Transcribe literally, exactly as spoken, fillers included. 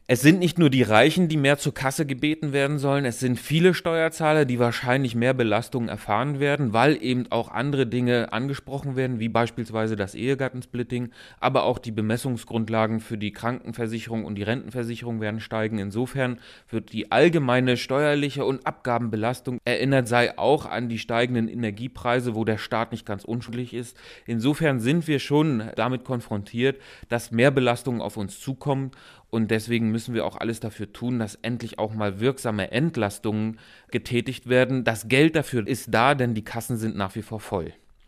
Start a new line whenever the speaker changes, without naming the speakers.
Es sind nicht nur die Reichen, die mehr zur Kasse gebeten werden sollen, es sind viele Steuerzahler, die wahrscheinlich mehr Belastungen erfahren werden, weil eben auch andere Dinge angesprochen werden, wie beispielsweise das Ehegattensplitting, aber auch die Bemessungsgrundlagen für die Krankenversicherung und die Rentenversicherung werden steigen. Insofern wird die allgemeine steuerliche und Abgabenbelastung, erinnert sei auch an die steigenden Energiepreise, wo der Staat nicht ganz unschuldig ist. Insofern sind wir schon damit konfrontiert, dass mehr Belastungen auf uns zukommen. Und deswegen müssen wir auch alles dafür tun, dass endlich auch mal wirksame Entlastungen getätigt werden. Das Geld dafür ist da, denn die Kassen sind nach wie vor voll.